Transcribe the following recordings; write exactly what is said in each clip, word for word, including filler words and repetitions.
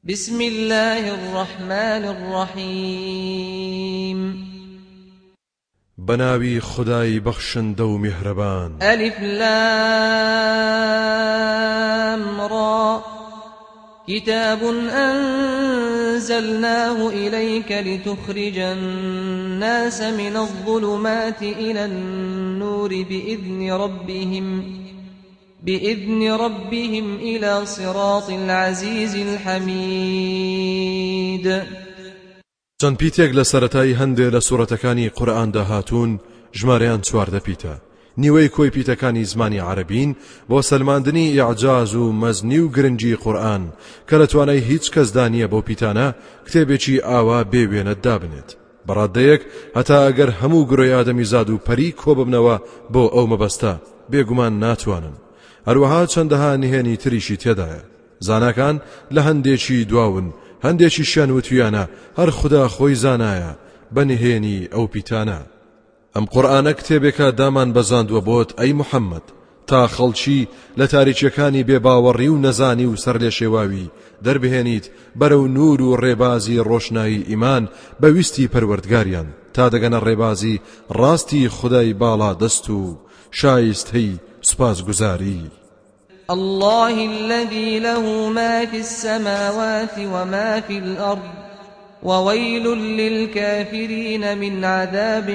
بسم الله الرحمن الرحيم بناوي خداي بخشن دو مهربان ألف لام را كتاب أنزلناه إليك لتخرج الناس من الظلمات إلى النور بإذن ربهم بإذن ربهم إلى صراط العزيز الحميد. چەند پیتێک لە سەرەتایی هەندێک لە سوورەتەکانی قورئاندا هاتوون ژمارەیان چواردە پیتە. نیوەی کۆی پیتەکانی زمانی عەرەبین بۆ سەلماندنی ئیعجاز و مەزنی و گرنگی قورئان کە لە توانای هیچ کەسدا نییە بۆ پیتانە کتێبێکی ئاوا بێوێنە دابنێت. بەڕادەیەک هەتا ئەگەر هەموو گرۆی ئادەمیزاد و پەری کۆ ببنەوە بۆ ئەو مەبەستە بێگومان ناتوانن. هەروەها چەندەها نهێنی تریشی تێدایە. زاناکان لە هەندێکی دواون، هەندێکی شیان وتویانە هەر خدا خۆی زانایە بە نهێنی ئەو پیتانە. ئەم قورئانە کتێبێکە دامان بەزاندووە بۆت ئەی موحەممەد تا خەڵکی لە تاریچیەکانی بێباوەڕی و نەزانی و سەر لێ شێواوی دەربهێنیت بەرەو نور و ڕێبازی ڕۆشنایی ئیمان بە ویستی پەروەردگاریان تا دەگەنە ڕێبازی ڕاستی خدای باڵا دەست و شایستەی سپاسگوزاری. الله الذي له ما في السماوات وما في الأرض وويل للكافرين من عذاب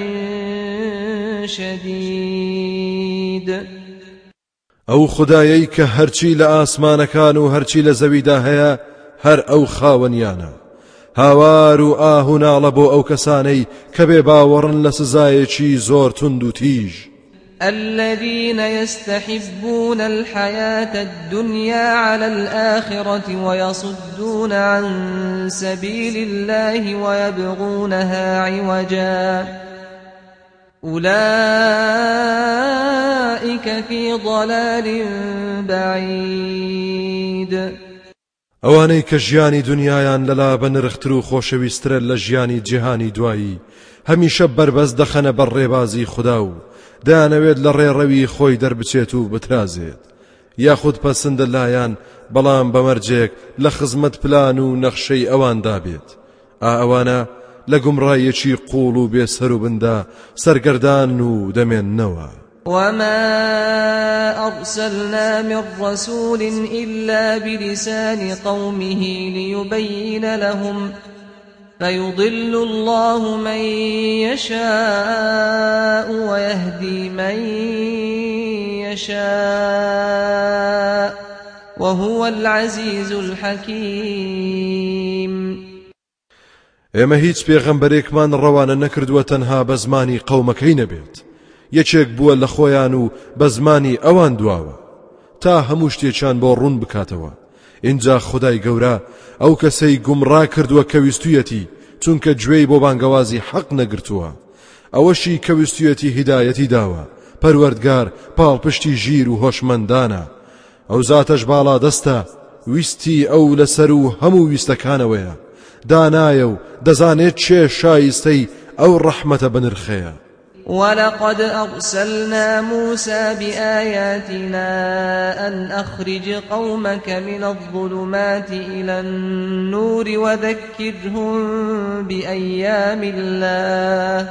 شديد. ئەو خدایەی کە هەرچی لە ئاسمانەکان و هەرچی لە زەویدا هەیە هەر ئەو خاوەنیانە. هاوار و ئاه و ناڵە بۆ ئەو کەسانەی کە بێ باوەڕن لە سزایەکی زۆر توند و تیژ. الذين يستحبون الحياة الدنيا على الآخرة ويصدون عن سبيل الله ويبغونها عوجا أولئك في ضلال بعيد. ئەوانەی کە ژیانی دنیایان لەلا بەنرختر و خۆشەویسترە لە ژیانی جیهانی دوایی هەمیشە بربەست دەخەنە بەر ڕێبازی خوددا و دانەوێت لە ڕێڕەوی خۆی دەربچێت و بترازێت یاخود پەسەندە لایەن بەڵام بەمەرجێک لە خزمەت پلان و نەخشەی ئەواندا بێت. ئا ئەوانە لە گومڕایەکی قوڵ و بێسەر و بندا سەرگەردان و دەمێننەوە. وما أرسلنا من رسول إلا بلسان قومه ليبين لهم فيضل الله من يشاء ويهدي من يشاء وهو العزيز الحكيم. ئێمە هیچ پێغەمبەرێکمان ڕەوانە نەکردووە تەنها بە زمانی قەومەکەی نەبێت. یەکێک بووە لە خۆیان و بە زمانی ئەوان دواوە تا هەموو شتێکیان بۆ ڕوون بکاتەوە. اینجا خدای گەورە ئەو کەسەی گومڕا کردووە کە ویستویەتی چونکە گوێی بۆ بانگەوازی حەق نەگرتووە. ئەوەشی کە ویستویەتی هیدایەتی داوە پەروەردگار پاڵپشتی ژیر و هۆشمەندانە. ئەو زاتەش باڵا دەستە ویستی ئەو لەسەر و هەموو ویستەکانەوەیە. دانایە و دەزانێت چێ شایستەی ئەو ڕەحمەتە بنرخەیە. ولقد أرسلنا موسى بآياتنا أن أخرج قومك من الظلمات إلى النور وذكرهم بأيام الله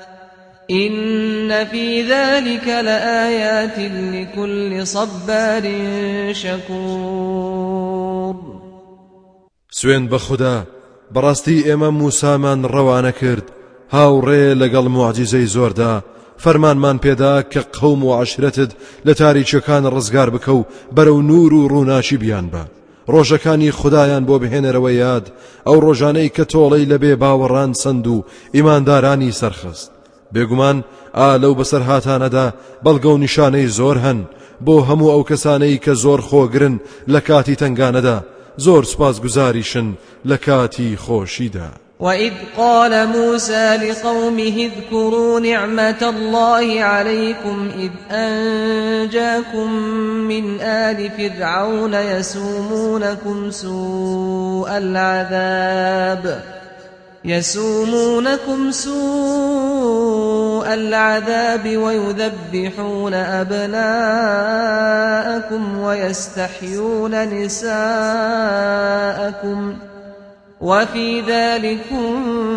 إن في ذلك لآيات لكل صبار شكور. سوێن بە خوددا بەڕاستی ئێمە موسامان ڕەوانە کرد هاوڕێ لەگەڵ موعجیزەی زۆردا فەرمانمان پێدا کە قەوم و عەشرەتت لە تاریچەکان ڕزگار بکە و بەرەو نور و ڕووناچی بیان بە. ڕۆژەکانی خودایان بۆ بهێنەرەوە یاد ئەو ڕۆژانەی کە تۆڵەی لەبێ باوەڕان سند و ئیماندارانی سەرخست. بێگومان ئا لەو بەسەر هاتانەدا بەڵگە و نیشانەی زۆر هەن بۆ هەموو ئەو کەسانەی کە زۆر خۆگرن لە کاتی تنگانەدا زۆر سپاسگوزاریشن لە کاتی خۆشیدا. وإذ قال موسى لقومه اذكروا نعمة الله عليكم إذ أنجاكم من آل فرعون يسومونكم سوء العذاب يسومونكم سوء العذاب ويذبحون أبناءكم ويستحيون نساءكم وفي ذلكم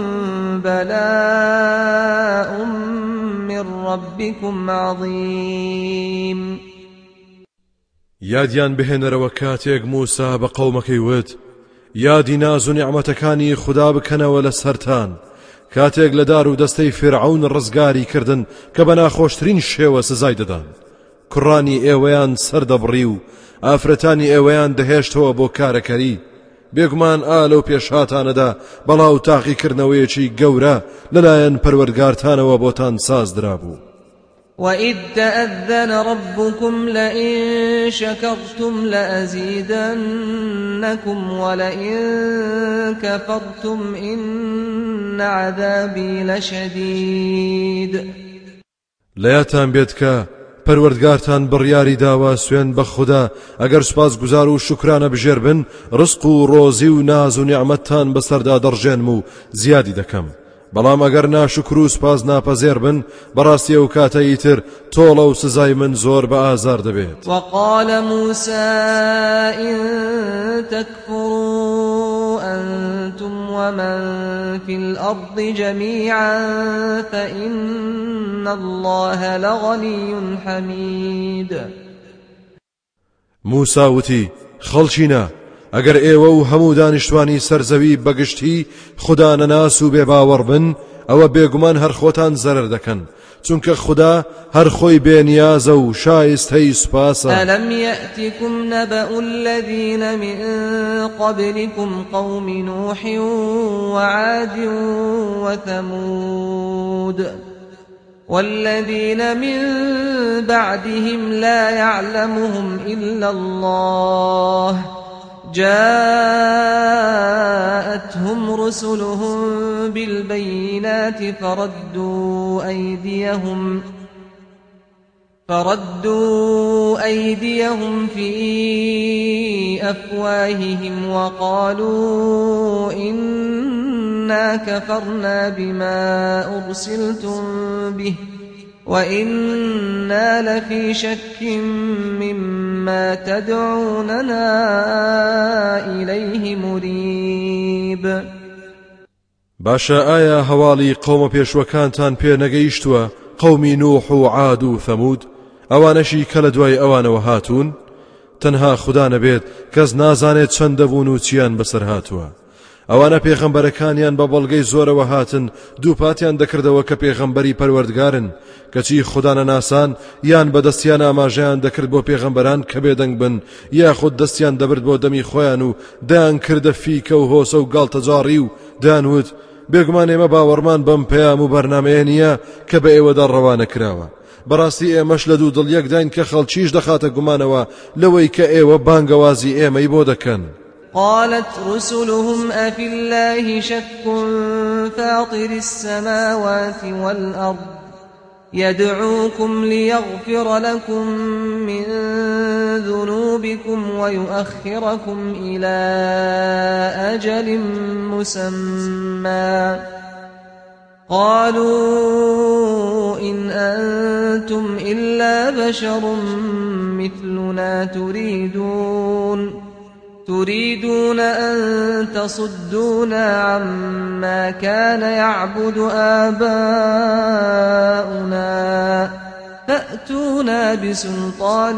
بلاء من ربكم عظيم. یادیان بهێنەرەوە کاتێک موسا بە قەومەکەی وت یادی ناز و نیعمەتەکانی خوددا بکەنەوە لە سەرتان کاتێک لە دار و دەستەی فرعون ڕزگاری کردن کە بە ناخۆشترین شێوە سزای دەدان. کوڕانی ئێوەیان سەردەبڕی و ئافرەتانی ئێوەیان دەهێشتەوە بۆ کارەکەری. بێگومان ئا لەو پێشهاتانەدا بەڵاو تاقیکردنەوەیەکی گەورە لەلایەن پەروەردگارتانەوە بۆتان سازدرا بوو. وَإِذْ تَأَذَّنَ رَبُّكُمْ لَئِن شَكَرْتُمْ لَأَزِيدَنَّكُمْ وَلَئِن كَفَرْتُمْ إِنَّ عَذَابِي لَشَدِيدٌ. لەیاتان بێت کە پەروەردگارتان بڕیاری داوە سوێن بە خوددا ئەگەر سوپاس گوزار و شکرانە بژێر بن ڕزق و ڕۆزی و ناز و نیعمەتتان بەسەردا دەڕژێنم و زیادی دەکەم. بەڵام ئەگەر ناشکر و سوپاس ناپەزێر بن بەڕاستی ئەو کاتەی تر تۆڵە و سزای من زۆر بە ئازار دەبێت. وقال موسى إن تكفروا أنتم ومن في الأرض جميعا فإن الله لغني حميد. موسى وتی خەڵچینە ئەگەر ئێوە و هەموو دانیشتوانی سەرزەوی بەگشتی خوددا نەناس و بێباوەڕ بن ئەوە بێگومان هەر خۆتان زەرەر دەکەن چونکە خوددا هەر خۆی بێنیازە و شایستەی سوپاسە. ألم يأتكم نبأ الذين من قبلكم قوم نوح وعاد وثمود والذين من بعدهم لا يعلمهم إلا الله جاءتهم رسلهم بالبينات فردوا أيديهم فردوا أيديهم في أفواههم وقالوا إنا كفرنا بما أرسلتم به وإنا لفي شك مما تدعوننا إليه مريب. باشا آيا هوالي قوم پێشوەکانتان پێ نەگەیشتووە قومی نوح و عاد و ثەمود ئەوانەشی کە لە دوای ئەوانەوە هاتوون تەنها خوددا نەبێت کەس نازانێت چەند دەبوون و چیان بەسەر هاتووە. ئەوانە پێغەمبەرەکانیان بە بەڵگەی زۆرەوە هاتن دووپاتیان دەکردەوە کە پێغەمبەری پەروەردگارن کەچی خوددا نەناسان یان بەدەستیان ئاماژەیان دەکرد بۆ پێغەمبەران کە بێدەنگ بن یاخود دەستیان دەبرد بۆ دەمی خۆیان و دایان کردە فیکە و هۆسە و گاڵتەجاڕی و دانوت بێگومان ئێمە باوەڕمان بەم پەیام و بەرنامەیە نییە کە بە ئێوەدا ڕەوانە کراوە. بەڕاستی ئێمەش لە دوو دڵیەک داین کە خەڵکیش دەخاتە گومانەوە لەوەی کە ئێوە بانگەوازی ئێمەی بۆ دەکەن. قالت رسلهم أفي الله شك فاطر السماوات والأرض يدعوكم ليغفر لكم من ذنوبكم ويؤخركم إلى أجل مسمى قالوا إن أنتم إلا بشر مثلنا تريدون تريدون أن تصدونا عما كان يعبد آباؤنا فأتونا بسلطان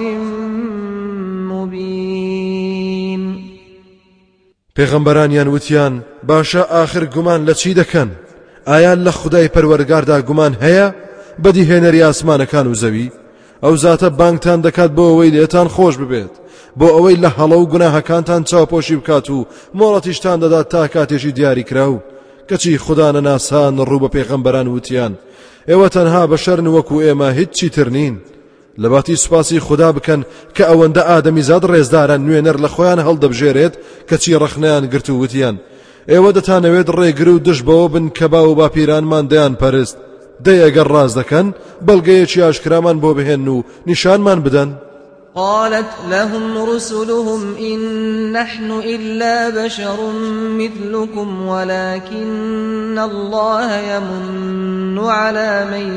مبين. پێغەمبەرانیان وتیان باشە ئاخر گومان لە چی دەکەن؟ ئایان لە خودای پەروەردگاردا گومان هەیە بەدیهێنەری ئاسمانەکان و زەوی؟ ئەو زاتە بانگتان دەکات بۆ ئەوەی لێتان خۆش ببێت بۆ ئەوەی لە هەڵە و گوناهەکانتان چاوپۆشی بکات و مۆڵەتیشتان دەدات تا کاتێکی دیاری کراو. کەچی خوددا نەناسان ڕوو بە پێغەمبەران وتیان ئێوە تەنها بەشەرن وەکو ئێمە هیچی تر نین. لەباتی سوپاسی خوددا بکەن کە ئەوەندە ئادەمیزاد ڕێزداران نوێنەر لە خۆیان هەڵدەبژێرێت کەچی ڕەخنەیان گرت و وتیان ئێوە دەتانەوێت ڕێگر و دش بەوە بن کە با و باپیرانمان دەیان پەرست دەی ئەگەر ڕاز دەکەن بەڵگەیەکی ئاشکرامان بۆ بهێن و نیشانمان بدەن. قالت لهم رسلهم إن نحن إلا بشر مثلكم ولكن الله يمن على من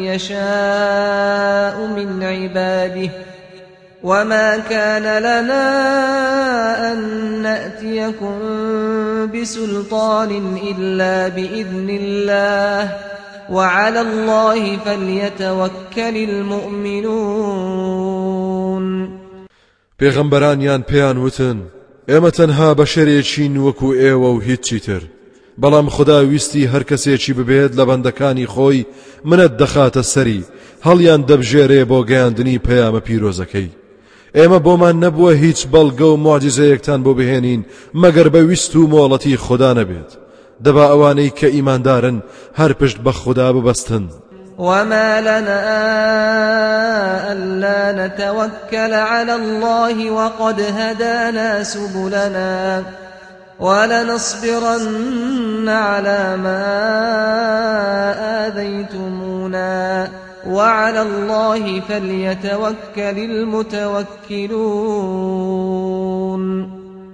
يشاء من عباده وما كان لنا أن نأتيكم بسلطان إلا بإذن الله وعلى الله فليتوكل المؤمنون. پێغەمبەرانیان پێیان وتن ئێمە تەنها بەشەرێکین وەکو ئێوە و هیچی تر، بەڵام خدا ویستی هەر کەسێکی ببێت لە بەندەکانی خۆی منەت دەخاتە سەری هەڵیان دەبژێرێ بۆ گەیاندنی پەیامە پیرۆزەکەی. ئێمە بۆمان نەبووە هیچ بەڵگە و موعجزەیەکتان بۆ بهێنین مەگەر بە ویست و مۆڵەتی خدا نەبێت. دەبا ئەوانەی کە ئیماندارن هەر پشت بە خدا ببەستن. وما لنا ألا نتوكل على الله وقد هدانا سبلنا ولنصبرن على ما آذيتمونا وعلى الله فليتوكل المتوكلون.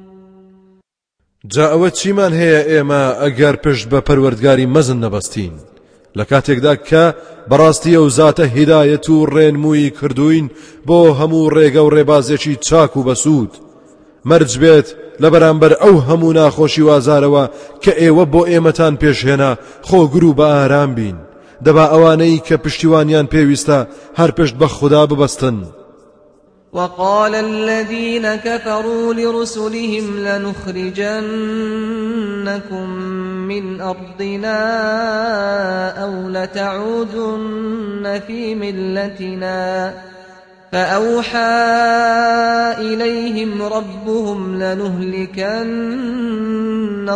جا ئەوە چیمان هەیە ئێمە ئەگەر پشت بە پەروەردگاری مەزن نەبەستین لە کاتێکدا کە بەڕاستی ئەو زاتە هیدایەت و ڕێنمووی کردوین بۆ هەموو ڕێگە و ڕێبازێکی چاک و بەسوود مەرج بێت لە بەرامبەر ئەو هەموو ناخۆشی وازارەوە کە ئێوە بۆ ئێمەتان پێشهێنا خۆگر و بە ئارام بین. دەبا ئەوانەی کە پشتیوانیان پێویستە هەر پشت بە خدا ببەستن. وقال الذين كفروا لرسلهم لنخرجنكم من أرضنا أو لتعودن في ملتنا فأوحى إليهم ربهم لنهلكن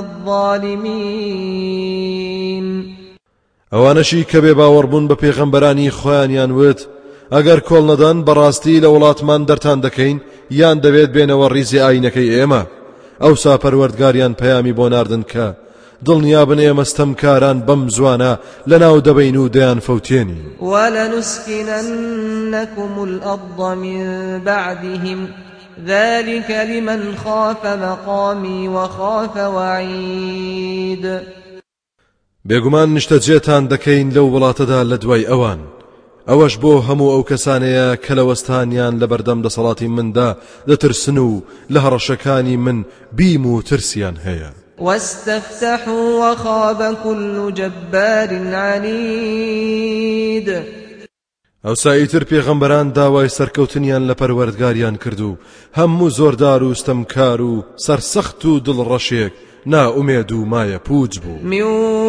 الظالمين. ئەوانەشی کە بێ باوەڕبوون بە پێغەمبەرانی خۆیانیان وت ئەگەر کۆڵ نەدەن بەڕاستی لە وڵاتمان دەرتان دەکەین یان دەبێت بێنەوە ڕیزی ئاینەکەی ئێمە. ئەوسا پەروەردگاریان پەیامی بۆ ناردن کە دڵنیابن ئێمە ستەمکاران بەم زوانە لەناو دەبەین و دەیان فەوتێنی. وَلَنُسْكِنَنَّكُمُ الْأَرْضَ مِنْ بَعْدِهِمْ ذَلِكَ لِمَنْ خَافَ مَقَامِي وَخَافَ وَعِيدِ. بێگومان نیشتەجێتان دەکەین لەو وڵاتەدا لە دوای ئەوان. ئەوەش بۆ هەموو ئەو کەسانەیە کە لە وەستانیان لە بەردەم دەسەڵاتی مندا دەترسن و لە هەڕەشەکانی من بیم و ترسیان هەیە. واستفتحوا وخاب كل جبار عنيد. ئەو سایتر پێغەمبەران داوای سەرکەوتنیان لە پەروەردگاریان کردو هەموو زۆردار و ستەمکار و سەرسەخت و دڵڕەشێک نائومێد و مایە پووج بوو. من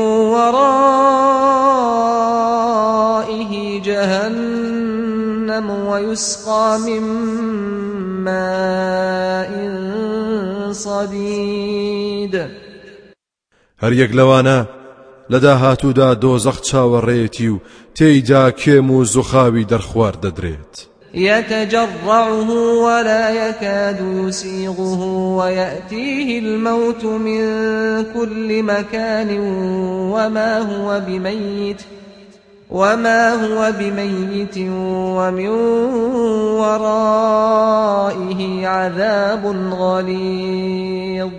ورائه جهنم ويسقى من ماء صديد. هەر یەک لەوانە لەدا هاتوودا دۆزەخ چاوەڕێتی و تێیدا کێم و زوخاوی دەرخوار دەدرێت. يتجرعه ولا يكاد يسيغه ويأتيه الموت من كل مكان وما هو بميت وما هو بميت ومن ورائه عذاب غليظ.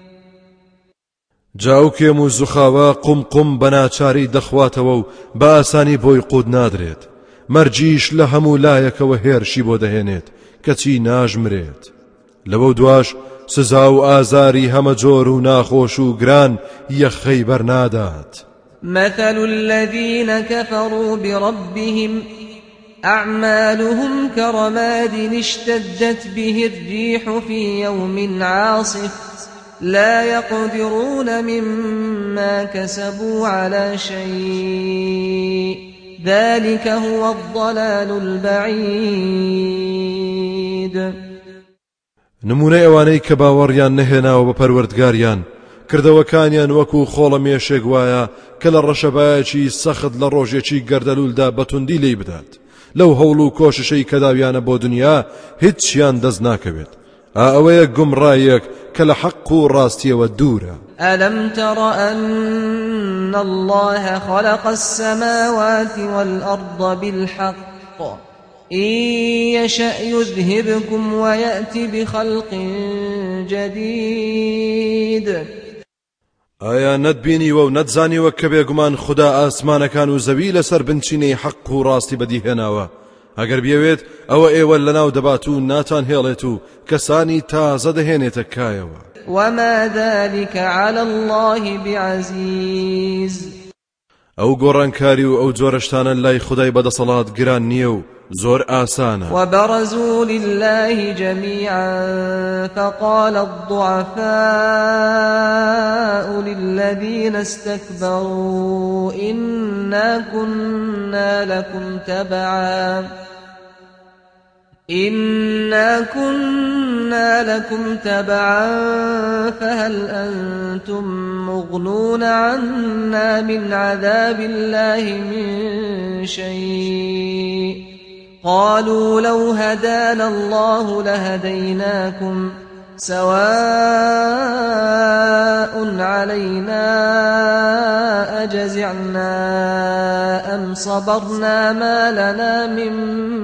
جاو کێم و زوخاوە قم قم بەناچاری دەخواتەوە و بە ئاسانی بۆی قود نادرێت. مەرجیش لە هەموو لایەکەوە هێرشی بۆ دەهێنێت کەچی ناژمرێت. لەوە دواش سزا و ئازاری هەمە جۆر و ناخۆش و گران یەخەی بەرنادات. مثل الذين كفروا بربهم أعمالهم كرماد اشتدت به الريح في يوم عاصف لا يقدرون مما كسبوا على شيء ذلك هو الضلال البعيد. نمونەی ئەوانەی کە باوەڕیان نەهێناوە بە پەروەردگاریان کردەوەکانیان وەکو خۆڵە مێشێک وایە کە لە ڕەشەبایەکی سەخت لە ڕۆژێکی گەردەلوولدا بەتوندی لێی بدات. لەو هەوڵ و کۆششەی کە داویانە بۆ دنیا هیچیان دەست ناکەوێت. ئەوەیە گومڕایەک کە لە حەق و ڕاستیەوە دوورە. ألم تر أن الله خلق السماوات والأرض بالحق إن يشأ يذهبكم ويأتي بخلق جديد. ئایا نەتبینیوە و نەتزانیوە کە بێگومان خدا ئاسمانەکان و زەوی لەسەر بنچینەی حەق و ڕاستی بەدیهێناوە؟ ئەگەر بیەوێت ئەوە ئێوە لەناو دەبات و ناتان هێڵێت و کەسانی تازە دەهێنێتە کایەوە. وما ذلك على الله بعزيز. ئەو گۆڕانکاری و ئەو جۆرەشتانە لای خودای بەدەسەڵات گران نییە و زۆر ئاسانە. وبرزوا لله جميعا فقال الضعفاء للذين استكبروا إنا كنا لكم تبعا إنا كنا لكم تبعا فهل أنتم مغنون عنا من عذاب الله من شيء قالوا لو هدانا الله لهديناكم سواء علينا أجزعنا أم صبرنا ما لنا من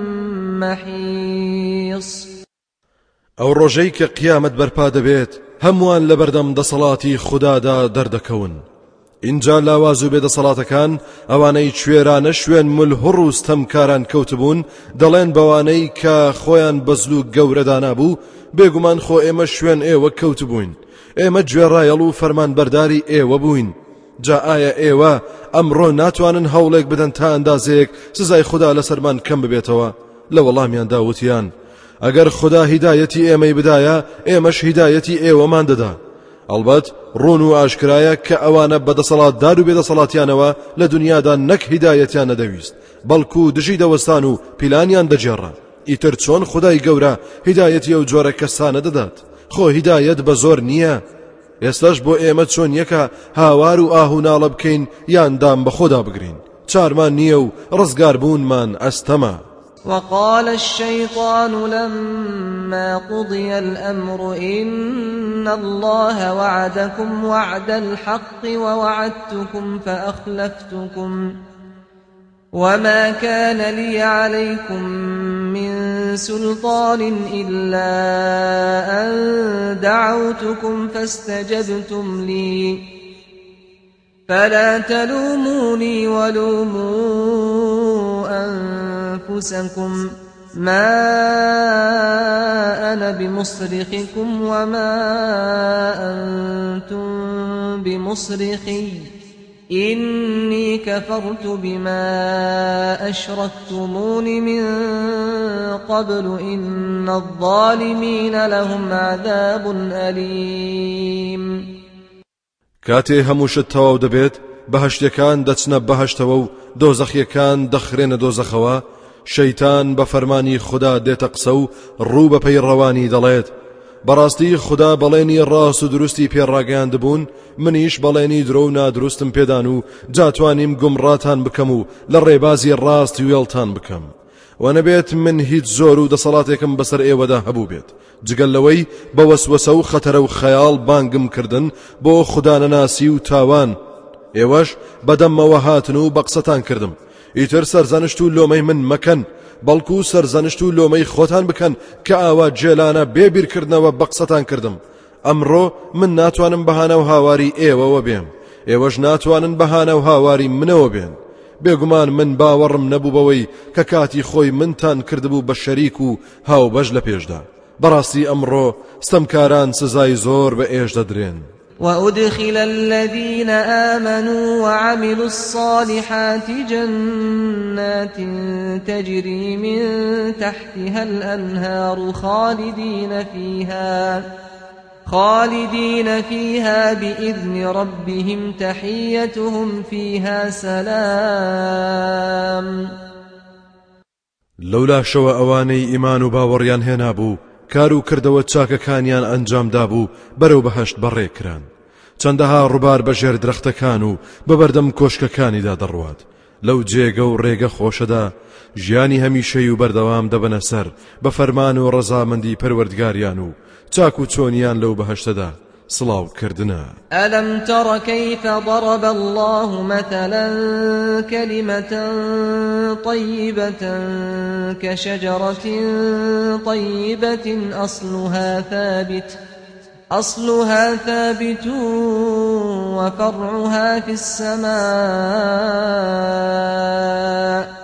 محيص. ئەو ڕۆژەی کە قیامەت بەرپا دەبێت هەمووان لە بەردەم دەسەڵاتی خودادا دەردەکەون. اینجا لاواز و بێدەسەڵاتەکان ئەوانەی کوێرانە شوێن ملهوڕ و ستەمکاران کەوتبوون دەڵێن بەوانەی کە خۆیان بەزلو گەورەدانا بوو بێگومان خۆ ئێمە شوێن ئێوە کەوتبووین، ئێمە گوێڕایەڵ و فەرمانبەرداری ئێوە بووین. جا ئایا ئێوە ئەمڕۆ ناتوانن هەوڵێک بدەن تا ئەندازەیەک سزای خوددا لەسەرمان کەم ببێتەوە؟ لە وەڵامیان داوتیان ئەگەر خوددا هیدایەتی ئێمەی بدایە ئێمەش هیدایەتی ئێوەمان دەدا. ئەڵبەت ڕوون و ئاشکرایە کە ئەوانە بەدەسەڵاتدار و بێدەسەڵاتیانەوە لە دنیادا نەک هیدایەتیان نەدەویست بەڵکو دژی دەوەستان و پیلانیان دەجێڕە. ئیتر چۆن خودای گەورە هیدایەتی ئەو جۆرە کەسانە دەدات؟ خۆ هیدایەت بە زۆر نییە. ئێستاش بۆ ئێمە چۆن یەکە هاوار و ئاهو ناڵە بکەین یان دام بە خۆدا بگرین؟ چارمان نییە و ڕزگار بوونمان ئەستەمە. وقال الشيطان لما قضي الأمر إن الله وعدكم وعد الحق ووعدتكم فأخلفتكم وما كان لي عليكم من سلطان إلا أن دعوتكم فاستجبتم لي فلا تلوموني ولوموا أنفسكم ما أنا بمصرخكم وما أنتم بمصرخي إني كفرت بما أشركتمون من قبل إن الظالمين لهم عذاب أليم. کاتێ هەمووشت تەواو دەبێت بەهەشتەکان دەچنە بەهەشتەوە و دۆزەخیەکان دەخرێنە دۆزەخەوە، شەیتان بە فەرمانی خوددا دێتە قسە و ڕوو بە پەیڕەوانی دەڵێت بەڕاستی خوددا بەڵێنی ڕاست و دروستی پێڕاگەیان دەبوون، منیش بەڵێنی درۆ و نادروستم پێدان و جاتوانیم گومڕاتان بکەم و لە ڕێبازی ڕاستی وێڵتان بکەم. و نەبێت من هیچ زۆر و دەسەڵاتێکم بەسەر ئێوەدا هەبوو بێت جگەل لەوەی بە وەسوەسە و خەتەرە و خەیاڵ بانگم کردن بۆ خوددانەناسی و تاوان. ئێوەش بەدەمەوە هاتن و بە قسەتان کردم. ئیتر سەرزانشت و لۆمەی من مەکەن بەڵکو سەرزانشت و لۆمەی خۆتان بکەن کە ئاوا جێلانە بێبیرکردنەوە بە قسەتان کردم. ئەمڕۆ من ناتوانم بەهانە و هاواری ئێوەوە بێم، ئێوەش ناتوانن بەهانە و هاواری منەوە بێن. بێگومان من باوەڕم نەبوو بەوەی کە کاتی خۆی منتان کردبوو بە شەریک و هاوبەش لە پێشدا. بەڕاستی ئەمڕۆ ستەمکاران سزای زۆر بە ئێش دەدرێن. وأدخل الذين آمنوا وعملوا الصالحات جنات تجري من تحتها الأنهار خالدين فيها خالدين فيها بإذن ربهم تحيتهم فيها سلام. لولا شو أواني إيمان و باوەڕیان هێنابوو کار و کردەوە چاکەکانیان ئەنجام دابوو بەرەو بەهەشت بەڕێکران. چەندەها ڕووبار بەژێر درەختەکان و بەبەردەم کۆشکەکانیدا دەڕوات. لەو جێگە و ڕێگە خۆشەدا ژیانی هەمیشەی و بەردەوام دەبەنە سەر بە فەرمان و ڕەزامەندی پەروەردگاریان و چاک و چۆنیان لەو بەهەشتەدا سڵاو کردنە. ألم تر كيف ضرب الله مثلا كلمة طيبة كشجرة طيبة أصلها ثابت أصلها ثابت وفرعها في السماء.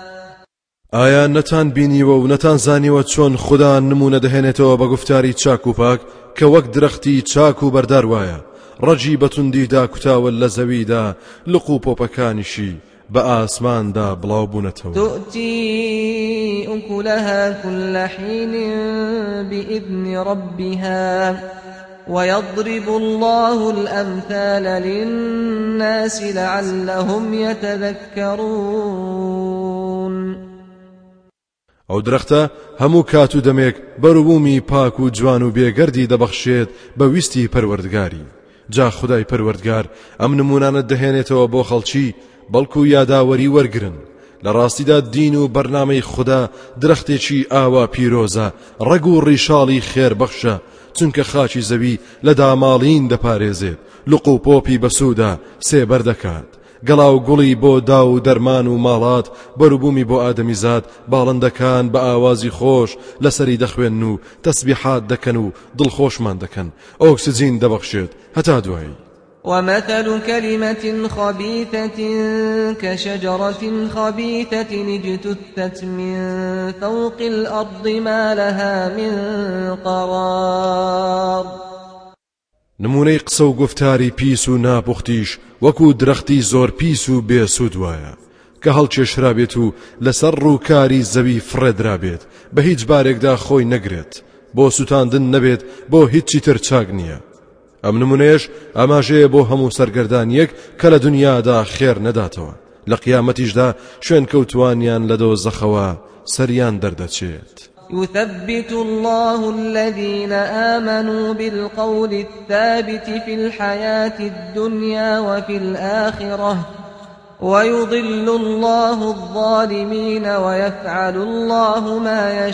ئایا نەتان بینیوە و نەتان زانیوە چۆن خوددا نمونە دەهێنێتەوە بە گفتاری چاک و پاک کە وەک درەختی چاک و بەردار وایە ڕەجی بەتوندیدا کوتاوە لە زەویدا لق و پۆپەکانیشی بە ئاسماندا بڵاو بوونەتەوە تؤتي أكلها كل حين بإذن ربها ويضرب الله الأمثال للناس لعلهم يتذكرون ئەو درەختە هەموو کات و دەمێک بەروبوومی پاک و جوان و بێگەردی دەبەخشێت بە ویستی پەروەردگاری جا خدای پەروەردگار ئەم نمونانە دەهێنێتەوە بۆ خەڵکی بەڵکو یاداوەری وەرگرن لە ڕاستیدا دین و بەرنامەی خوددا درەختێکی ئاوا پیرۆزە ڕەگ و ڕیشاڵی خێربەخشە چونکە خاچی زەوی لە داماڵین دەپارێزێت لق و پۆپی بەسوودا سێبەر دەکات گەڵا و گوڵی بۆ دا و دەرمان و ماڵات بەروبوومی بۆ ئادەمیزاد باڵندەکان بە ئاوازی خۆش لەسەری دەخوێن و تەسبیحات دەکەن و دڵخۆشمان دەکەن ئۆکسجین دەبەخشێت هەتا دوایی ومثل كلمة خبيثة كشجرة خبيثة اجتثت من فوق الأرض ما لها من قرار نمونەی قسە و گفتاری پیس و ناپوختیش وەکو درەختی زۆر پیس و بێسوود وایە کە هەڵکێشرابێت و لەسەر ڕووکاری زەوی فڕێدرابێت بە هیچ بارێکدا خۆی نەگرێت بۆ سوتاندن نەبێت بۆ هیچی تر چاک نییە ئەم نمونەیەش ئاماژەیە بۆ هەموو سەرگەردانیەک کە لە دنیادا خێر نەداتەوە لە قیامەتیشدا شوێن کەوتوانیان لە دۆزەخەوە سەریان دەردەچێت يثبت الله الذين آمنوا بالقول الثابت في الحياة الدنيا وفي الآخرة ويضل الله الظالمين ويفعل الله ما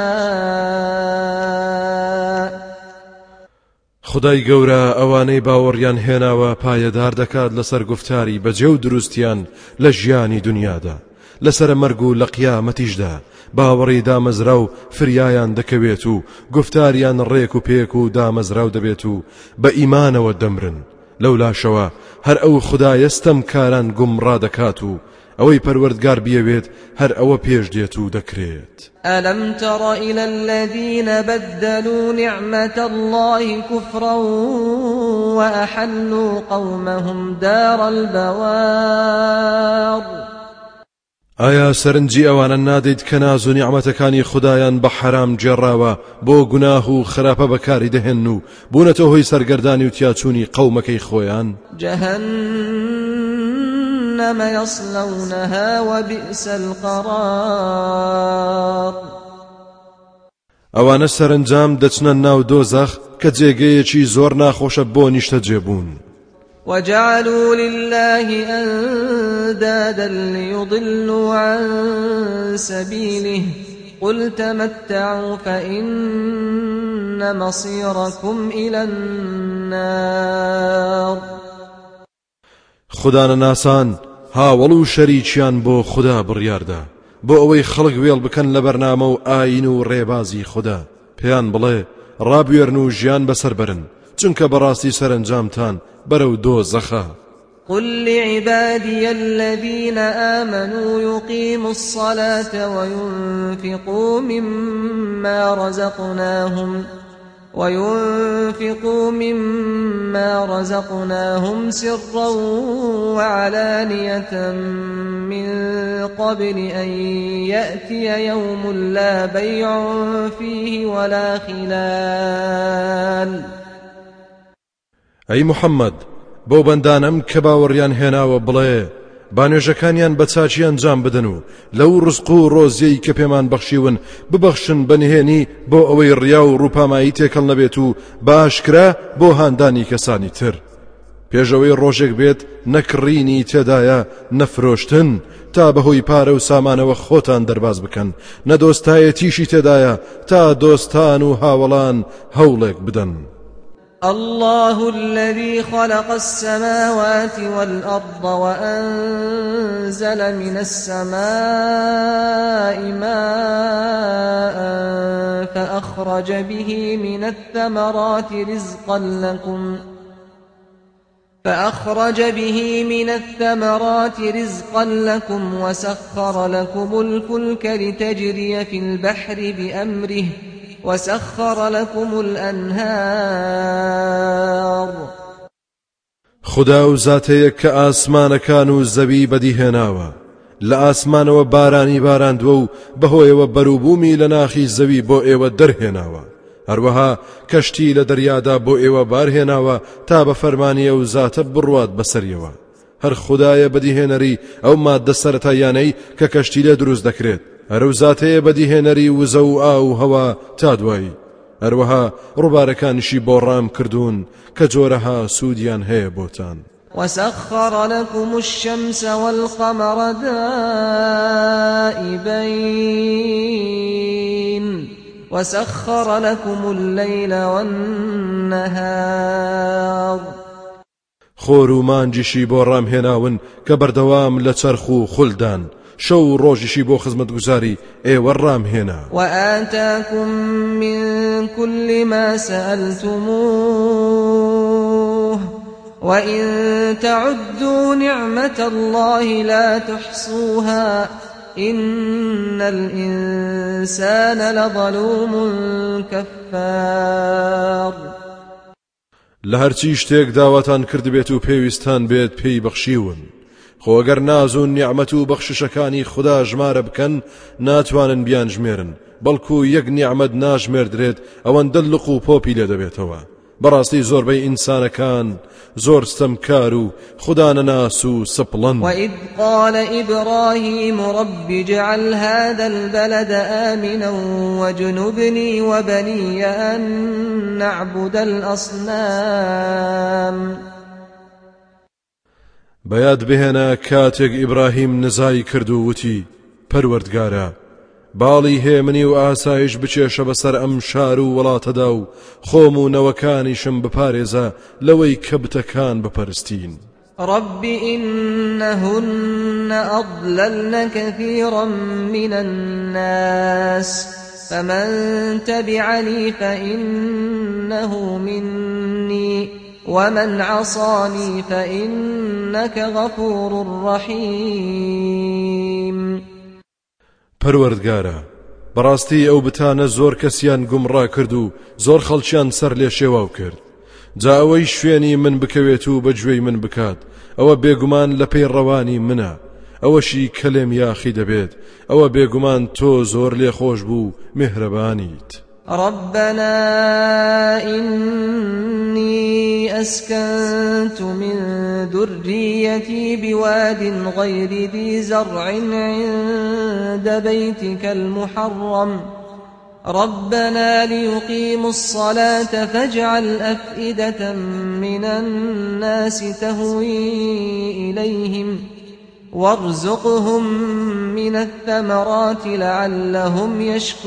يشاء خدای گەورە ئەوانەی باوەڕیان هێناوە پایەدار دەکات لەسەر گفتاری بەجێ و دروستیان لە ژیانی دنیادا لەسەر مەرگ و لە قیامەتیشدا باوەڕی دامەزرا و فریایان دەکەوێت و گفتاریان ڕێک و پێک و دامەزراو دەبێت و بە ئیمانەوە دەمرن لەولاشەوە هەر ئەو خودایە ستەمکاران گومڕا دەکات و ئەوەی پەروەردگار بیەوێت هەر ئەوە پێش دێت و دەکرێت ألم تر إلى الذين بدلوا نعمة الله كفرا وأحلوا قومهم دار البوار ئایا سەرنجی ئەوانە نادەیت کە ناز و نیعمەتەکانی خودایان بە حرام جێڕاوە بۆ گوناه و خراپە بەکاری دەهێن و بوونەتە هۆی سەرگەردانی و تیاچوونی قەومەکەی خۆیان جهنم يصلونها وبئس القرار ئەوانە سەرنجام دەچنە ناو دۆزەخ کە جێگەیەکی زۆر ناخۆشە بۆ نیشتە جێبوون وجعلوا لله أندادا ليضلوا عن سبيله قل تمتعوا فإن مصيركم إلى النار خدانە ناسان هاوڵ و شەریکیان بۆ خدا بڕیاردا بۆ ئەوەی خەڵک وێڵ بکەن لە بەرنامە و ئاین و ڕێبازی خدا پێیان بڵێ ڕابوێرن و ژیان بەسەر برن چونکە بەڕاستی سەرنجامتان بەرەو دۆزەخە قل لعبادي الذين آمنوا يقيموا الصلاة وينفقوا مما رزقناهم وينفقوا مما رزقناهم سرا وعلانية من قبل أن يأتي يوم لا بيع فيه ولا خلال ئەی محەممەد بۆ بەندانم کە باوەڕیان هێناوە بڵێ بانوێژەکانیان بە چاچی ئەنجام بدەن و لەو ڕزق و ڕۆزیەی کە پێمان بەخشیون ببەخشن بەنهێنی بۆ ئەوەی ڕیا و ڕووپامایی تێکەڵ نەبێت و باشکرا بۆ هاندانی کەسانی تر پێشەوەی ڕۆژێک بێت نەکڕینی تێدایە نەفرۆشتن تا بەهۆی پارە و سامانەوە خۆتان دەرباز بکەن نەدۆستایەتیشی تێدایە تا دۆستان و هاوڵان هەوڵێک بدەن الله الذي خلق السماوات والأرض وأنزل من السماء ماء فأخرج به من الثمرات رزقا لكم فأخرج به من الثمرات رزقا لكم وسخر لكم الفلك لتجري في البحر بأمره وسخر لكم الأنهار خدا و زاتەیەک کە ئاسمانەکان و زەوی بەدیهێناوە لە ئاسمانەوە بارانی باراندووە و بەهۆیەوە بەرووبوومی لە ناخی زەوی بۆ ئێوە دەرهێناوە هەروەها کەشتی لە دەریادا بۆ ئێوە بارهێناوە تا بە فەرمانی ئەو زاتە بڕوات بەسەریەوە هەر خدایە بەدیهێنەری ئەو ماددە سەرەتایانەی کە کەشتی لێ دروست دەکرێت هەرو زاتەیە بەدیهێنەری وزە و ئا و هەوا تا دوایی هەروەها ڕووبارەکانیشی بۆ ڕام کردوون کە جۆرەها سوودیان هەیە بۆتان وسخر لكم الشمس والقمر دائبين وسخر لكم الليل والنهار خۆر و مانجیشی بۆ ڕامهێناون کە بەردەوام لە چەرخ و خولدان شەو ڕۆژیشی بۆ خزمەتگوزاری ئێوە ڕامهێنا وآتاكم من كل ما سألتموه وإن تعدوا نعمة الله لا تحصوها إن الإنسان لظلوم كفار لە هەرچی شتێک داواتان کردبێت و پێویستان بێت پێی بەخشیون خۆگەر ناز و نیعمەت و بەخششەکانی خدا ژمارە بکەن ناتوانن بیان ژمێرن بەڵکو یەک نیعمەت ناژمێردرێت ئەوەندە لق و پۆپی لێ دەبێتەوە بەڕاستی زۆربەی ئینسانەکان زۆر ستەمکار و خدا نەناس و سپڵن وإذ قال إبراهيم رب اجعل هذا البلد آمنا وجنبني وبني أن نعبد الأصنام بەیاد بهێنە کاتێک ئیبراهیم نزای کرد و وتی پەروەردگارە باڵی هێمنی و ئاسایش بچێشە بەسەر ئەم شار و وڵاتەدا و خۆم و نەوەکانیشم بپارێزە لەوەی کە بتەکان بپەرستین رب إنهن أضللن كثيرا من الناس فمن تبعني فإنه مني ومن عصاني فإنك غفور رحيم پەروەردگارە بەڕاستی ئەو بتانە زۆر کەسیان گومڕا کرد و زۆر خەڵکیان سەر لێ شێواو کرد جا ئەوەی شوێنی من بکەوێت و بەگوێی من بکات ئەوە بێگومان لە پێی ڕەوانی منە ئەوەشی کەلێم یاخی دەبێت ئەوە بێگومان تۆ زۆر لێخۆش بوو میهرەبانیت ربنا إني أسكنت من ذريتي بواد غير ذي زرع عند بيتك المحرم ربنا ليقيموا الصلاة فاجعل أفئدة من الناس تهوي إليهم وارزقهم من الثمرات لعلهم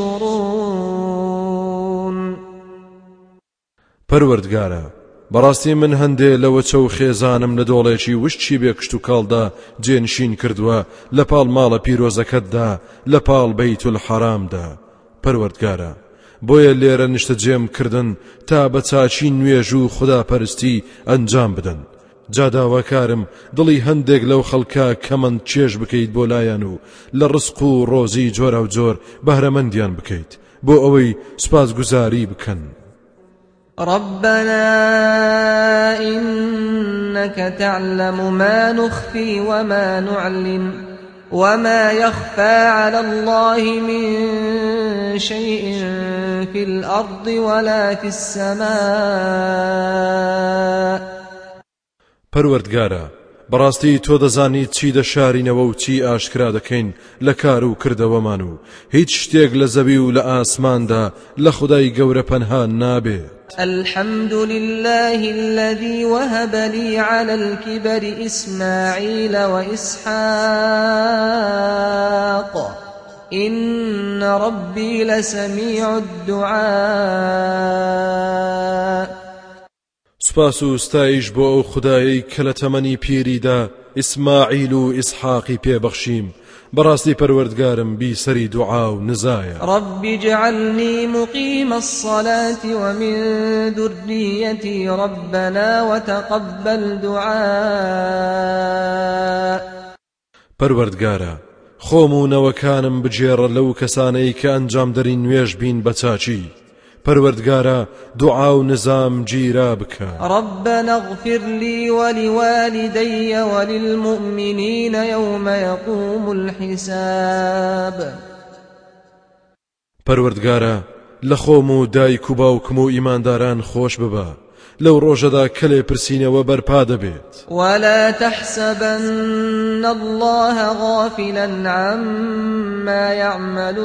يشكرون پەروەردگارە بەڕاستی من هەندێ لەوە چەو خێزانم لە دۆڵێکی وشتی بێکشت و کاڵدا جێنشین کردووە لە پاڵ ماڵە پیرۆزەکەتدا لە پاڵ بەیت الحەرامدا پەروەردگارە بۆیە لێرە نیشتە جێم کردن تا بە چاچی نوێژ و خوداپەرستی ئەنجام بدەن جا داواکارم دڵی هەندێک لەو خەڵکە کەمەند چێژ بکەیت بۆ لایەن و لە ڕزق و ڕۆزی جۆرە و جۆر بەهرەمەندیان بکەیت بۆ ئەوەی سوپاسگوزاری بکەن ربنا إنك تعلم ما نخفي وما نعلن وما يخفى على الله من شيء في الأرض ولا في السماء پەروەردگارە بەڕاستی تۆ دەزانی چی دەشارینەوە و چی ئاشکرا دەکەین لە کار و کردەوەمان و هیچ شتێک لە زەوی و لە ئاسماندا لە خودای گەورە پەنها نابێت الحمد لله الذي وهب لي على الكبر إسماعيل وإسحاق إن ربي لسميع الدعاء سپاس و ستایش بۆ ئەو خودایی کە لە تەمەنی پیریدا ئیسماعیل و ئیسحاقی پێبەخشیم بەڕاستی پەروەردگارم بیسەری دوعا و نزایە رب اجعلني مقيم الصلاة ومن ذريتي ربنا وتقبل دعاء پەروەردگارە خۆم و نەوەکانم بجێڕە لەو کەسانەی کە ئەنجام دەرین نوێژ بین بە چاچی پروردگارا دعا و نظام گیرا بکە. ربنا اغفر لي ولوالدي وللمؤمنين يوم يقوم الحساب. پروردگارا لخۆم و دایک و باوکم و ئیمانداران خۆش ببە لەو ڕۆژەدا کە لێ پرسینەوە بەرپا دەبێت. ولا تحسبن الله غافلا عما يعمل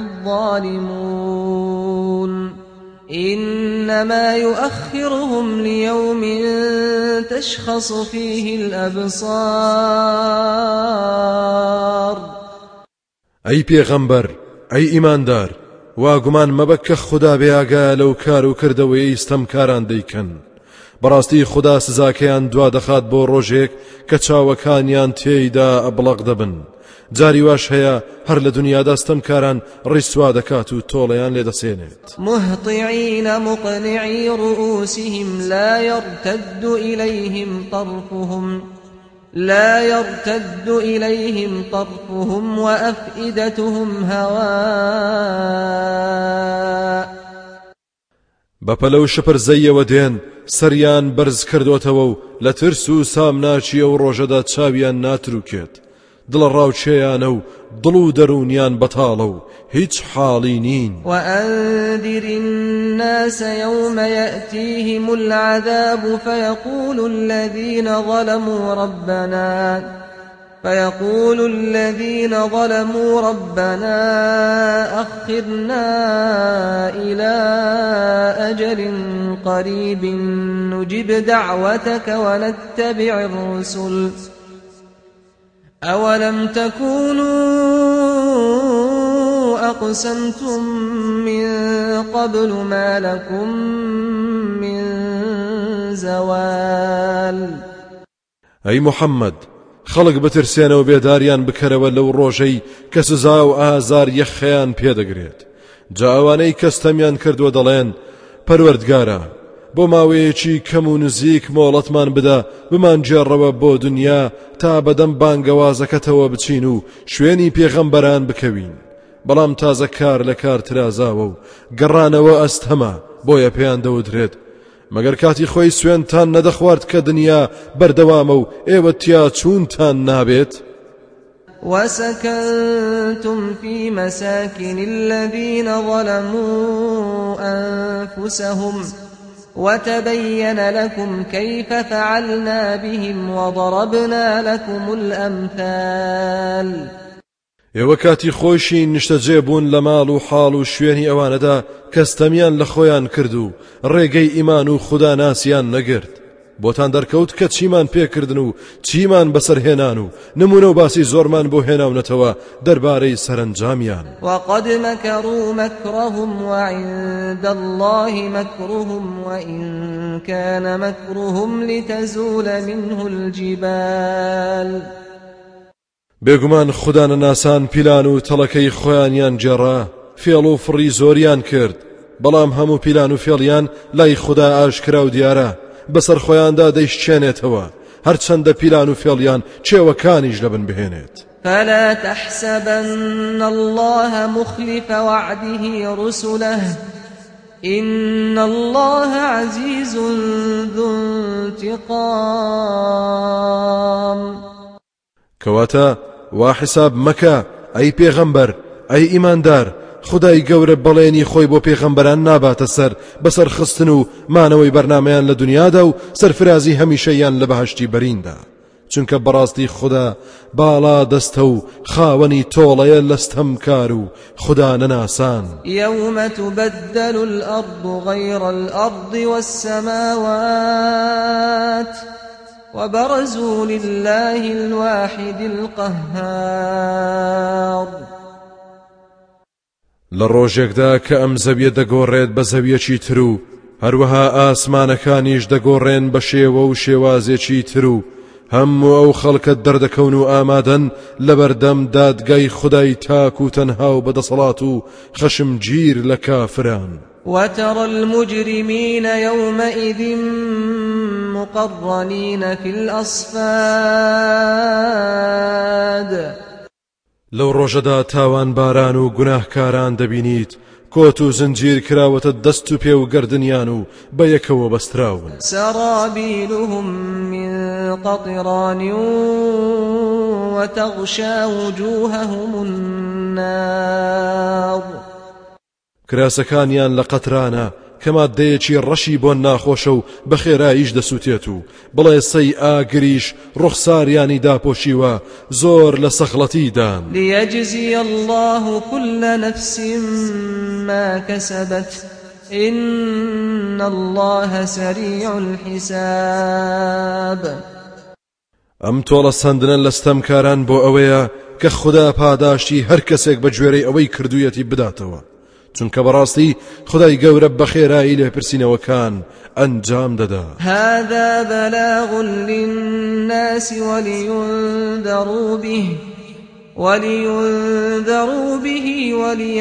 الظالمون إنما يؤخرهم ليوم تشخص فيه الأبصار. أي پیغمبر أي إيماندار واگومان مەبە کە خوددا بێئاگایە لەو کار و کردەوەی ئیستەمکاران دەیکەن. بەڕاستی خوددا سزاکەیان دوا دەخات بۆ ڕۆژێک کە چاوەکانیان تێیدا ئەبڵق دەبن. جاری واش هەیە هەر لە دنیادا ستەمکاران ڕیسوا دەکات و تۆڵەیان لێدەسێنێت. مهطعين مقنعي رؤوسهم لا يرتد إليهم طرفهم لا يرتد إليهم طرفهم وأفئدتهم هواء. بەپەلەو شپرزەیەوە دێن سەریان بەرز کردوتەوە و لە ترس و سامناچی ئەو ڕۆژەدا چاویان ناتروکێت. دڵ ڕاوچێیانە و دڵ و دەرونیان بەتاڵە و هیچ حاڵی نین. وأنذر الناس يوم يأتيهم العذاب فيقول الذين ظلموا ربنا فيقول الذين ظلموا ربنا أخرنا إلى أجل قريب نجب دعوتك ونتبع الرسل أولم تكونوا أقسمتم من قبل ما لكم من زوال. أي محمد خەڵک بترسێنەوە بێداریان بکەرەوە لەو ڕۆژەی کە سزا و ئازار یەخەیان پێدەگرێت. جا ئەوانەی کەستەمیان کردووە دەڵێن پەروەردگارە بۆ ماوەیەکی کەم و نزیک مۆڵەتمان بدە بمانجێڕەوە بۆ دنیا تا بەدەم بانگەوازەکەتەوە بچین و شوێنی پێغەمبەران بکەوین. بەڵام تازە کار لە کار ترازاوە و گەڕانەوە ئەستەما بۆیە پێیان دەوترێت مەگەر کاتی خۆی سوێنتان نەدەخوارد کە دنیا بەردەوامە و ئێوە تیا چوونتان نابێت. وسكنتم في مساكن الذين ظلموا أنفسهم وتبين لكم كيف فعلنا بهم وضربنا لكم الأمثال. ئێوە کاتی خۆشی نیشتەجێ بوون لە ماڵ و حاڵ و شوێنی ئەوانەدا کەستەمیان لە خۆیان کرد و ڕێگەی ئیمان و خوددا ناسیان نەگرت. بۆتان دەرکەوت کە چیمان پێکردن و چیمان بەسەرهێنان و نمونە و باسی زۆرمان بۆ هێناونەتەوە دەربارەی سەرنجامیان. وقد مكروا مكرهم وعند الله مكرهم وإن كان مكرهم لتزول منه الجبال. بێگومان خوددا نەناسان پیلان و تەڵەکەی خۆیانیان جێڕا فێڵ و فڕی زۆریان کرد. بەڵام هەموو پیلان و فێڵیان لای خوددا ئاشکرا و دیارە بەسەر خۆیاندا دەیشچێنێتەوە هەرچەندە پیلان و فێڵیان چێوەکانیش لەبن بهێنێت. فلا تحسبن الله مخلف وعده رسله إن الله عزيز ذو انتقام. کەواتە وا حساب مەکە ئەی پێغەمبەر ئەی ئیماندار خدای گەورە بەڵێنی خۆی بۆ پێغەمبەران ناباتە سەر بەسەر خستن و مانەوەی بەرنامەیان لە دنیادا و سەرفرازی هەمیشەیان لە بەهەشتی بەریندا. چونکە بەڕاستی خوددا باڵا دەستە و خاوەنی تۆڵەیە لەستەمکار و خوددا نەناسان. يوم تبدل الأرض غير الأرض والسماوات وبرزوا لله الواحد القهار. لە ڕۆژێکدا کە ئەم زەویە دەگۆڕێت بە زەویەکی تر و هەروەها ئاسمانەکانیش دەگۆڕێن بە شێوە و شێوازێکی تر و هەموو ئەو خەڵکت دەردەکەون و ئامادەن لە بەردەم دادگای خودای تاک و تەنها و بەدەسەڵات و خەشمگیر لە کافران. وترى المجرمين يومئذ مقرنين في الأصفاد. لەو ڕۆژەدا تاوان باران و گوناهکاران دەبینیت کۆت و زنجیر کراوەتە دەست و پێ و گردنیان و بە یەکەوە بەستراون سرابيلهم من قطران وتغشى وجوههم النار کراسەکانیان لە قەترانە کە مادەیەکی ڕەشی بۆ ناخۆشە و بە خێراییش دەسووتێت و بڵێ سەی ئاگریش ڕوخساریانی داپۆشیوە زۆر لە سەخڵەتیدان ليجزي الله كل نفس ما كسبت إن الله سريع الحساب ئەم تۆڵە سەندنە لەستەمکاران بۆ ئەوەیە کە خوددا پاداشتی هەر کەسێک بە گوێرەی ئەوەی کردوویەتی بداتەوە چونکە بەڕاستی خدای گەورە بە خێرایی لێپرسینەوەکان ئەنجام دەدا هذا بلاغ للناس ولينذروا به ولينذروا به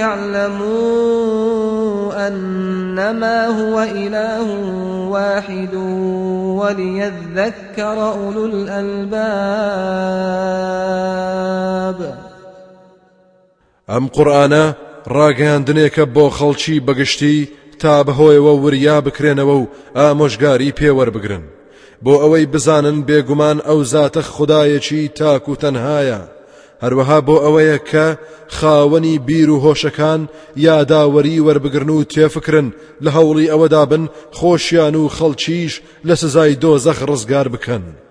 وليعلموا أنما هو إله واحد وليذكر أولو الألباب ئەم قورئانە ڕاگەیاندنێکە بۆ خەڵکی بەگشتی تا بەهۆیەوە وریا بکرێنەوە و ئامۆژگاری پێوەربگرن بۆ ئەوەی بزانن بێگومان ئەو زاتە خودایەکی تاک و تەنهایە هەروەها بۆ ئەوەیە کە خاوەنی بیر و هۆشەکان یاداوەری وەربگرن و تێفکرن لە هەوڵی ئەوەدا بن خۆشیان و خەڵکیش لە سزای دۆزەخ ڕزگار بکەن